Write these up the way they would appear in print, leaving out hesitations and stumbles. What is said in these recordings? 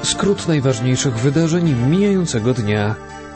Skrót najważniejszych wydarzeń mijającego dnia.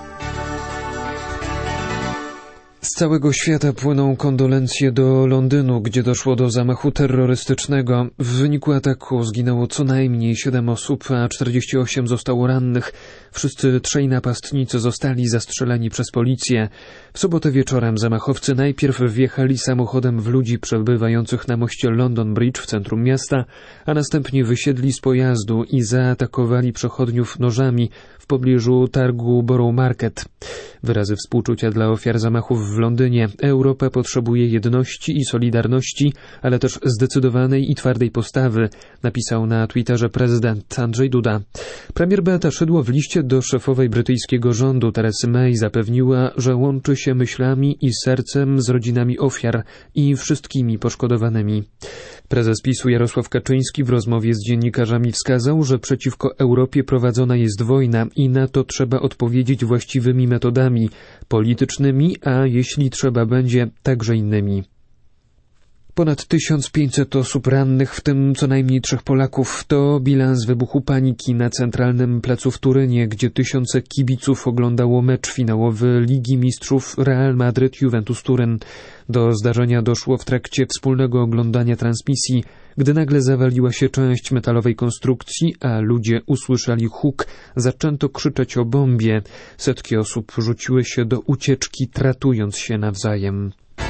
Z całego świata płyną kondolencje do Londynu, gdzie doszło do zamachu terrorystycznego. W wyniku ataku zginęło co najmniej 7 osób, a 48 zostało rannych. Wszyscy 3 napastnicy zostali zastrzeleni przez policję. W sobotę wieczorem zamachowcy najpierw wjechali samochodem w ludzi przebywających na moście London Bridge w centrum miasta, a następnie wysiedli z pojazdu i zaatakowali przechodniów nożami w pobliżu targu Borough Market. Wyrazy współczucia dla ofiar zamachów w Londynie. Europa potrzebuje jedności i solidarności, ale też zdecydowanej i twardej postawy, napisał na Twitterze prezydent Andrzej Duda. Premier Beata Szydło w liście do szefowej brytyjskiego rządu Teresy May zapewniła, że łączy się myślami i sercem z rodzinami ofiar i wszystkimi poszkodowanymi. Prezes PiS-u Jarosław Kaczyński w rozmowie z dziennikarzami wskazał, że przeciwko Europie prowadzona jest wojna i na to trzeba odpowiedzieć właściwymi metodami politycznymi, a jeśli trzeba będzie, także innymi. Ponad 1500 osób rannych, w tym co najmniej 3 Polaków. To bilans wybuchu paniki na centralnym placu w Turynie, gdzie tysiące kibiców oglądało mecz finałowy Ligi Mistrzów Real Madryt-Juventus Turyn. Do zdarzenia doszło w trakcie wspólnego oglądania transmisji, gdy nagle zawaliła się część metalowej konstrukcji, a ludzie usłyszeli huk, zaczęto krzyczeć o bombie. Setki osób rzuciły się do ucieczki, tratując się nawzajem.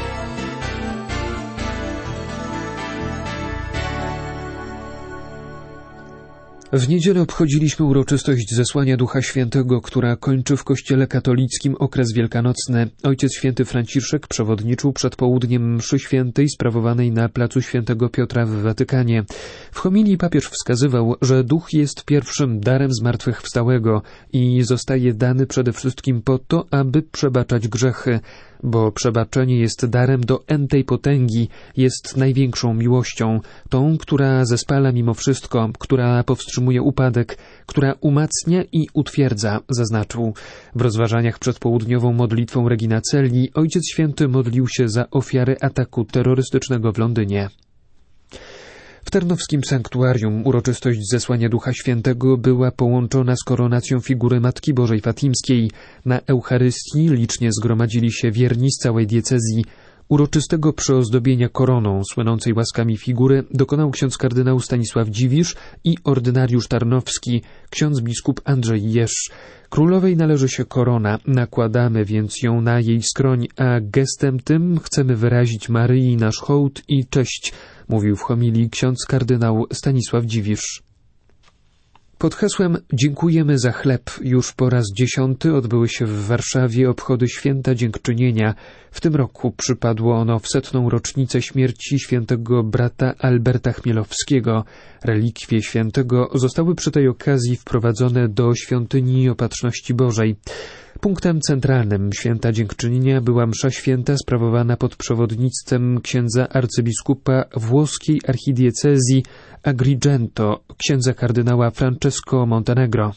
W niedzielę obchodziliśmy uroczystość zesłania Ducha Świętego, która kończy w Kościele katolickim okres wielkanocny. Ojciec Święty Franciszek przewodniczył przed południem mszy świętej sprawowanej na placu Świętego Piotra w Watykanie. W homilii papież wskazywał, że Duch jest pierwszym darem zmartwychwstałego i zostaje dany przede wszystkim po to, aby przebaczać grzechy, bo przebaczenie jest darem do entej potęgi, jest największą miłością, tą, która zespala mimo wszystko, która powstrzymuje upadek, która umacnia i utwierdza, zaznaczył. W rozważaniach przed południową modlitwą Regina Coeli Ojciec Święty modlił się za ofiary ataku terrorystycznego w Londynie. W Tarnowskim Sanktuarium uroczystość zesłania Ducha Świętego była połączona z koronacją figury Matki Bożej Fatimskiej. Na Eucharystii licznie zgromadzili się wierni z całej diecezji. Uroczystego przyozdobienia koroną słynącej łaskami figury dokonał ksiądz kardynał Stanisław Dziwisz i ordynariusz tarnowski, ksiądz biskup Andrzej Jeż. Królowej należy się korona, nakładamy więc ją na jej skroń, a gestem tym chcemy wyrazić Maryi nasz hołd i cześć, mówił w homilii ksiądz kardynał Stanisław Dziwisz. Pod hasłem „Dziękujemy za chleb” już po raz 10 odbyły się w Warszawie obchody Święta Dziękczynienia. W tym roku przypadło ono w 100. rocznicę śmierci świętego brata Alberta Chmielowskiego. Relikwie świętego zostały przy tej okazji wprowadzone do świątyni Opatrzności Bożej. Punktem centralnym Święta Dziękczynienia była msza święta sprawowana pod przewodnictwem księdza arcybiskupa włoskiej archidiecezji Agrigento, księdza kardynała Francesco Montenegro.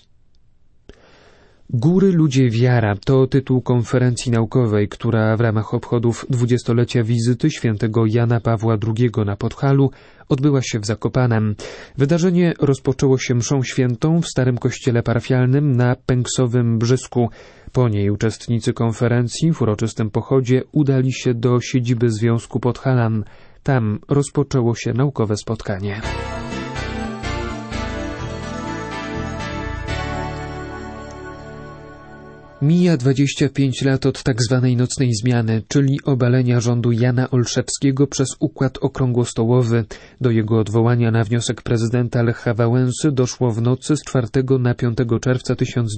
Góry, ludzie, wiara to tytuł konferencji naukowej, która w ramach obchodów 20-lecia wizyty świętego Jana Pawła II na Podhalu odbyła się w Zakopanem. Wydarzenie rozpoczęło się mszą świętą w Starym Kościele Parafialnym na Pęksowym Brzysku. Po niej uczestnicy konferencji w uroczystym pochodzie udali się do siedziby Związku Podhalan. Tam rozpoczęło się naukowe spotkanie. Mija 25 lat od tzw. nocnej zmiany, czyli obalenia rządu Jana Olszewskiego przez układ okrągłostołowy. Do jego odwołania na wniosek prezydenta Lecha Wałęsy doszło w nocy z 4 na 5 czerwca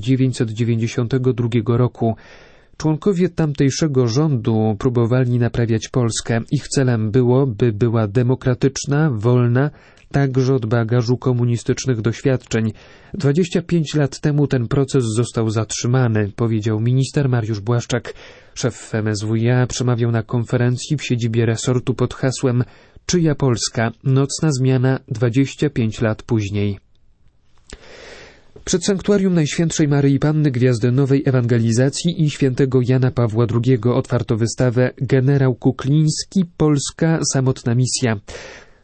1992 roku. Członkowie tamtejszego rządu próbowali naprawiać Polskę. Ich celem było, by była demokratyczna, wolna, także od bagażu komunistycznych doświadczeń. 25 lat temu ten proces został zatrzymany, powiedział minister Mariusz Błaszczak. Szef MSWiA przemawiał na konferencji w siedzibie resortu pod hasłem „Czyja Polska? Nocna zmiana 25 lat później”. Przed sanktuarium Najświętszej Maryi Panny Gwiazdy Nowej Ewangelizacji i świętego Jana Pawła II otwarto wystawę „Generał Kukliński. Polska. Samotna misja”.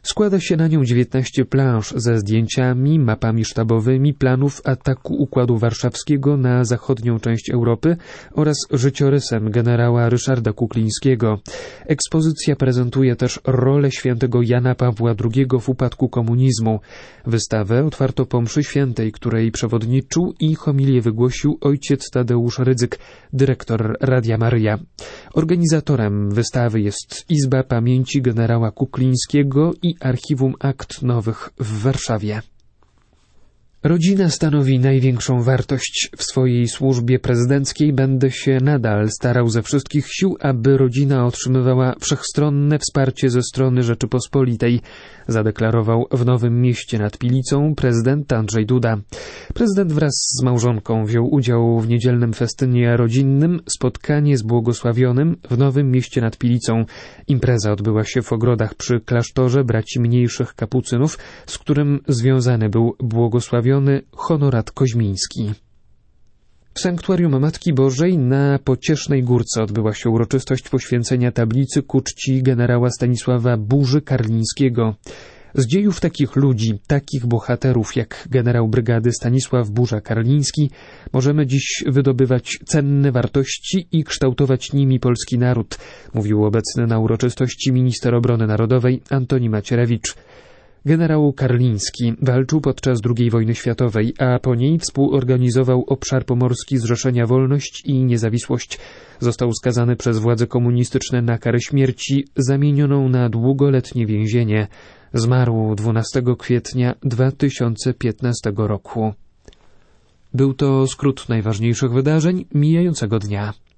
Składa się na nią 19 plansz ze zdjęciami, mapami sztabowymi, planów ataku Układu Warszawskiego na zachodnią część Europy oraz życiorysem generała Ryszarda Kuklińskiego. Ekspozycja prezentuje też rolę świętego Jana Pawła II w upadku komunizmu. Wystawę otwarto po mszy świętej, której przewodniczył i homilię wygłosił ojciec Tadeusz Rydzyk, dyrektor Radia Maryja. Organizatorem wystawy jest Izba Pamięci generała Kuklińskiego i Archiwum Akt Nowych w Warszawie. Rodzina stanowi największą wartość. W swojej służbie prezydenckiej będę się nadal starał ze wszystkich sił, aby rodzina otrzymywała wszechstronne wsparcie ze strony Rzeczypospolitej, zadeklarował w Nowym Mieście nad Pilicą prezydent Andrzej Duda. Prezydent wraz z małżonką wziął udział w niedzielnym festynie rodzinnym Spotkanie z Błogosławionym w Nowym Mieście nad Pilicą. Impreza odbyła się w ogrodach przy klasztorze Braci Mniejszych Kapucynów, z którym związany był błogosławiony Honorat Koźmiński. W sanktuarium Matki Bożej na Pociesznej Górce odbyła się uroczystość poświęcenia tablicy ku czci generała Stanisława Burzy-Karlińskiego. Z dziejów takich ludzi, takich bohaterów jak generał brygady Stanisław Burza-Karliński możemy dziś wydobywać cenne wartości i kształtować nimi polski naród, mówił obecny na uroczystości minister obrony narodowej Antoni Macierewicz. Generał Karliński walczył podczas II wojny światowej, a po niej współorganizował obszar pomorski Zrzeszenia Wolność i Niezawisłość. Został skazany przez władze komunistyczne na karę śmierci, zamienioną na długoletnie więzienie. Zmarł 12 kwietnia 2015 roku. Był to skrót najważniejszych wydarzeń mijającego dnia.